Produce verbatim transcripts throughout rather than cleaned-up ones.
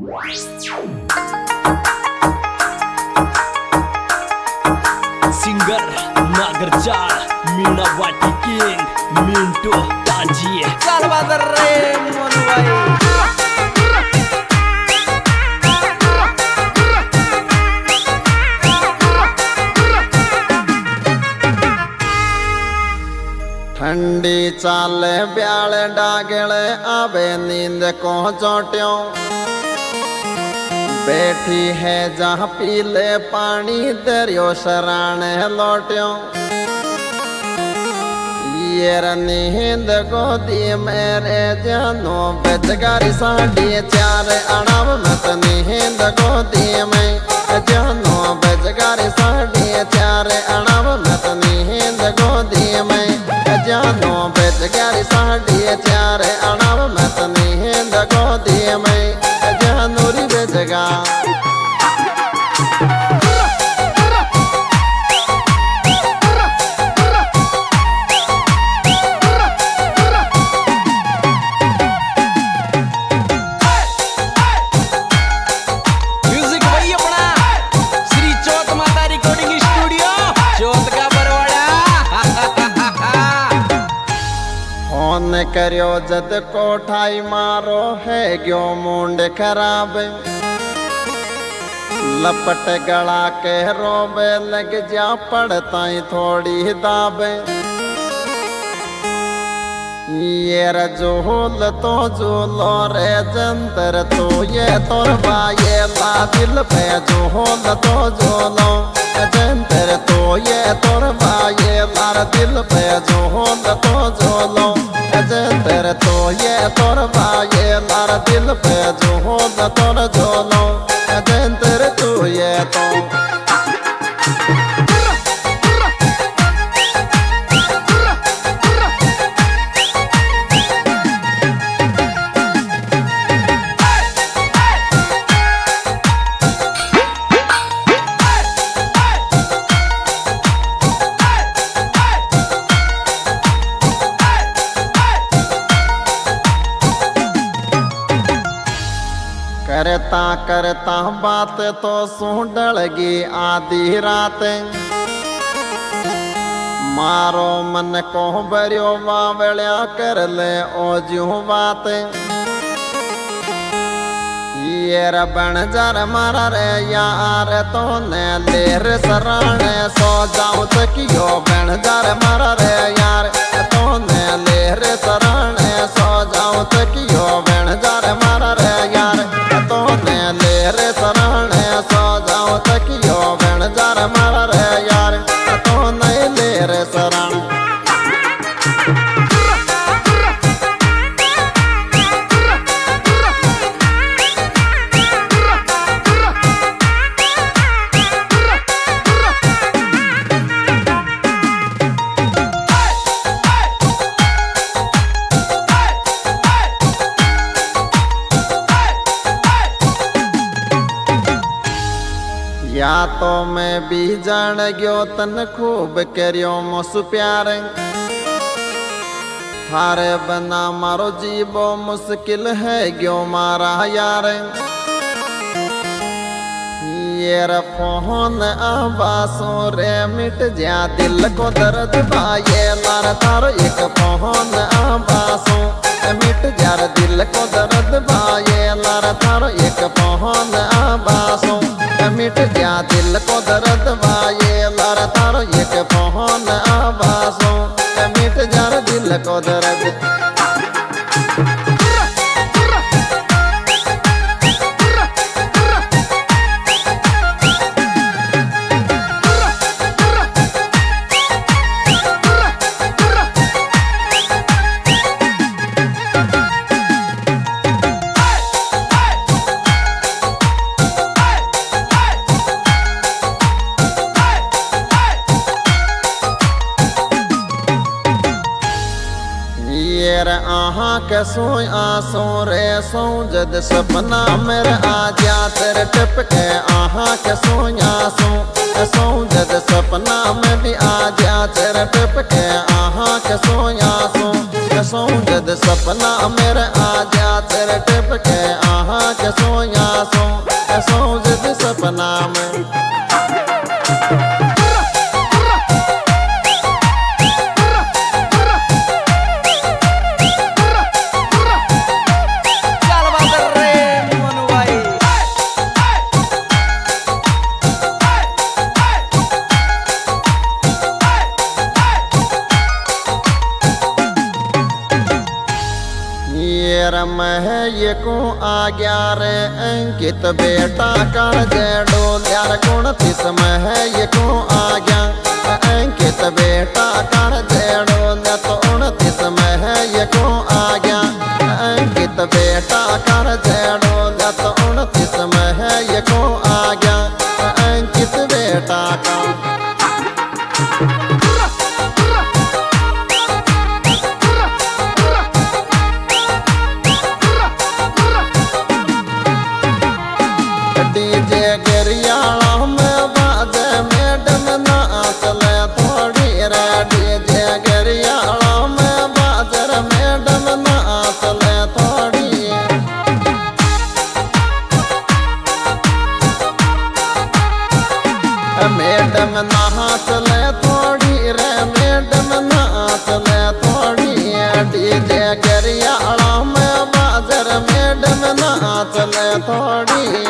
Singer नागरचाळ Meena वाटी king Mintu ताजी सालवादर रे मनवाई ठंडी चाले ब्याल डागले आवे नींद को चोट्यों बैठी है जहाँ पीले पानी दरियो शराने लौट्यों ये नींद गोदी मेरे जानो बेचगारी साढ़ी चार अड़ाव मत नींद गोदी में जानो बेचगारी साढ़ी चार अड़ाव मत नींद गोदी में जानो बेचगारी साढ़ी चार अड़ाव मत नींद गोदी में जानो री बेचगा करियो जद कोठाई मारो है ग्यो मुंड खराब लपट गला के रोबे लग जा पड़ताई थोड़ी दाब ये रजोल तो झूलो रे जंतर तो ये तोरबा ये ला दिल पे झोल तो झूलो जंतर तो ये तोरबा ये लार दिल पे झोल तो झूलो जंतर तो ये तोरबा ये लार दिल पे झोल तोर झोलो जंतर तो ये तो करता करता बात तो सुडलगी आधी रात मारो मन को बरियो वावल्या कर ले ओ जू बात ये बन जर मारा रे यार तो ने लेर सराण सो जाऊं तकियो बन जर मारा रे यार तो ने लेर सराण सो जाऊं तकियो बन जर मारा रे यार तो ने लेर सराण सो जाऊं तकियो बन जर मारा रे यार तो नहीं लेर सराण या तो मैं भी जान गयो तन खूब करियो मुस प्यार थारे बना मारो जीवो मुश्किल है गयो मारा यार ये फोन आवासों रे मिट जा दिल को दर्द भाई लार तारो एक फोन आवासों मिट जा दिल को दर्द भाई लार तारो एक फोन आवासों मिट जा दिल को दर्द भाई लार तारो एक फोन आवासों मिट जा दिल को दर्द आहा के सोई आसो रे सो जद सपना मेरे आ जा तेरे टपके आहा के सोई आसो सो जद सपना में भी आ जा तेरे टपके आहा के सोई आसो सो जद सपना मेरे आ जा तेरे टपके आहा के सोई आसो सोच सपना में। मैं ये को आ गया रे अंकित बेटा कर जेडो यार गुण तिस में है ये को आ गया अंकित बेटा कर जेडो न तो उनतीस में है ये को आ गया अंकित बेटा कर जेडो न तो उनतीस में है ये को आ गया अंकित बेटा का। गरियाला में बाजे मैडम नाच ले थोड़ी रे डीजे गरियाला में बाजर मैडम नाच ले थोड़ी। मैडम नाच ले थोड़ी रे मैडम नाच ले थोड़ी डीजे गरियाला में बाजर मैडम नाच ले थोड़ी।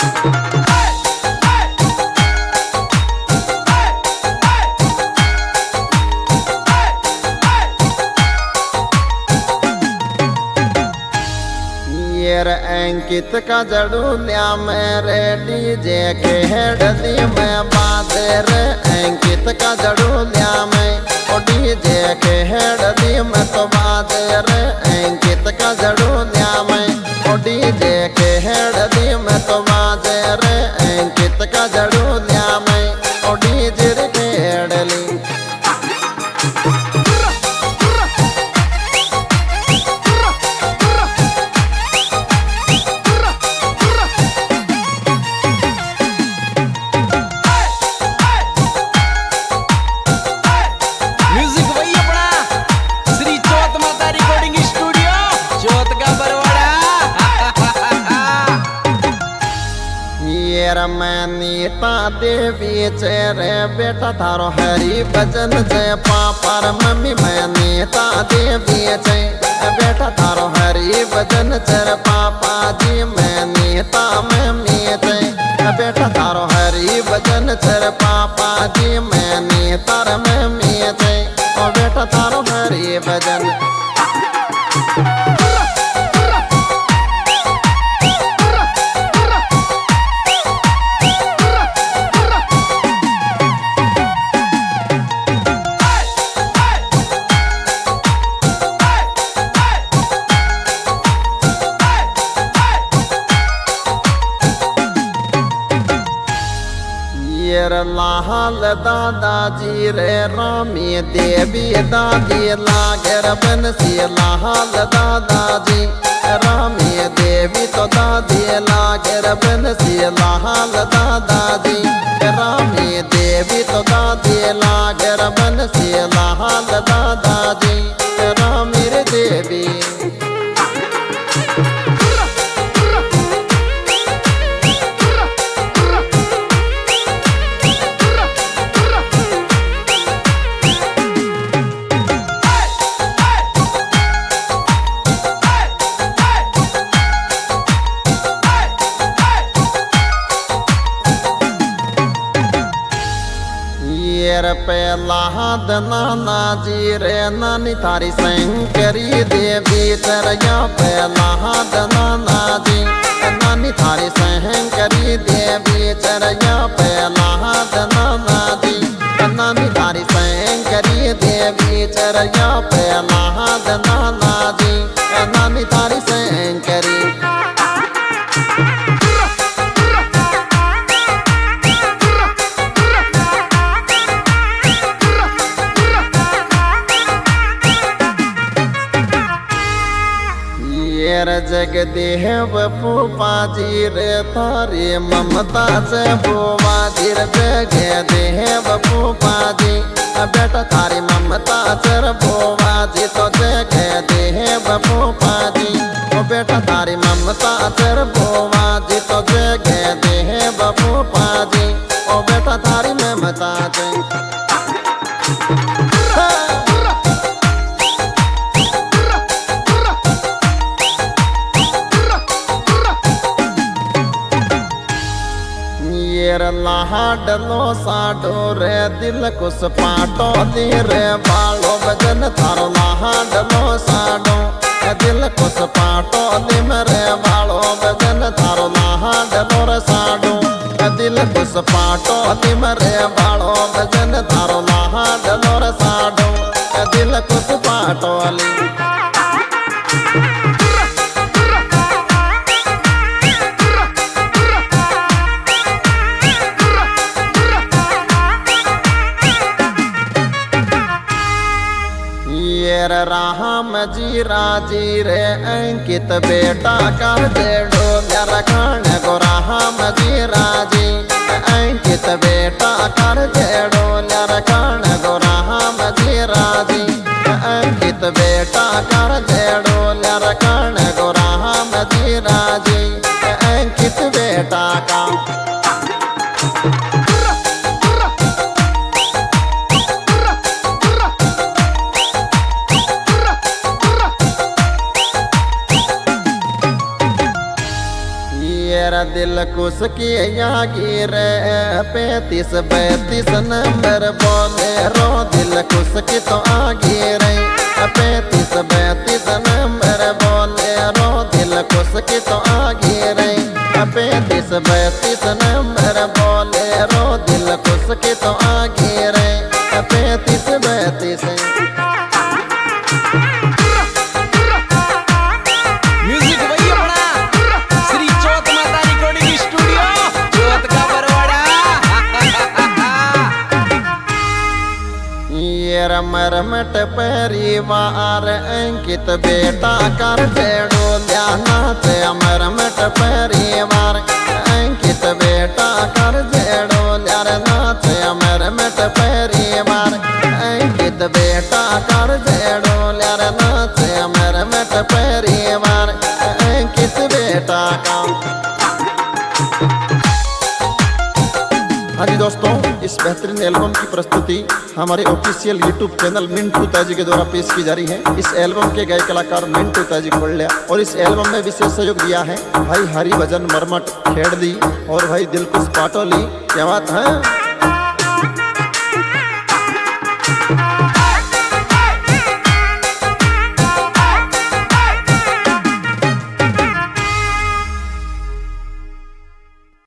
अंकित का जड़ूलिया मेरे डीजे के हेडली में बाजे रे अंकित का जड़ूलिया में ओ डीजे के हेडली में तो बाजे रे अंकित का जड़ूलिया में ओ डीजे के हेडली में तो बाजे रे अंकित का जड़ूलिया में ओ डीजे के हेडली। मैं नीता देवी चेरे बेटा थारो हरी भजन जय पापर मम्मी मैं नीता देवी चे बेटा थारो हरी भजन चर पापा जी मैं नीता मम्मी चे बेटा थारो हरी भजन चर पापा जी मैं नीता मम्मी चे ओ बेटा थारो हरी भजन। लाल दादाजी रे रामी देवी दादी लागर बनसी लाल दादाजी रामी देवी तो दादी लागर बनसी लाल दादाजी रामी देवी तो दादी लागर बनसी लाल दादाजी रामी रे देवी। प्रहलाद नाना जी रे नानी थारी शंकरी देवी चरया प्रहलाद नाना जी नानी थारी शंकरी देवी चरया प्रहलाद नाना जी नानी थारी शंकरी देवी चरया प्रहलाद नाना जी नानी थारी शंकरी। जगदेव फूफा जी रे थारी ममता से बुआ जी रे जगदेव फूफा जी बेटा थारी ममता से बुआ जी तो जगदेव फूफा जी ओ बेटा तारी ममता तेर बोवा जी तो जगे दे है बबू पाजी। ओ बेटा तारी ममता जी लाडलो साडो रे दिल कुछ पाटो दी रे बालो बजन थारो लाडलो साडो दिल कुछ पाटो दी मेरे बालो बजन थारो लाडलो रे साडो दिल कुछ पाटो दी मेरे बालो बजन थारो लाडलो रे साडो दिल कुछ पाटो ली राम जी राजी रे अंकित बेटा कर देड़ो मेरा खाने को राम जी राजी अंकित बेटा कर देड़ो मेरा खाने को राम जी राजी अंकित बेटा कर देड़ो मेरा खाने को राम जी राजी अंकित बेटा का दिल कुछ किया गिरे पैंतीस बैतीस नंबर बोले रो दिल कुछ की तो आगे रे पैंतीस बैतीस नंबर बोले रो दिल कुछ की तो आगे रे पैंतीस बैतीस नंबर बोले रो दिल कुछ की तो आगे रे पैंतीस बैतीस मरमट परिवार अंकित बेटा कर देड़ो ध्याना से मरमट परिवार अंकित बेटा कर देड़ो ध्याना से मरमट परिवार अंकित बेटा कर देड़ो ध्याना से मरमट परिवार अंकित बेटा का। हाँ जी दोस्तों, इस बेहतरीन एल्बम की प्रस्तुति हमारे ऑफिशियल यूट्यूब चैनल मिंटू ताजी के द्वारा पेश की जा रही है। इस एल्बम के गायक कलाकार मिंटू ताजी कोल्या और इस एल्बम में विशेष सहयोग दिया है भाई हरिभजन मरमट खेड़ दी और भाई दिलकुश पाटोली। क्या बात है।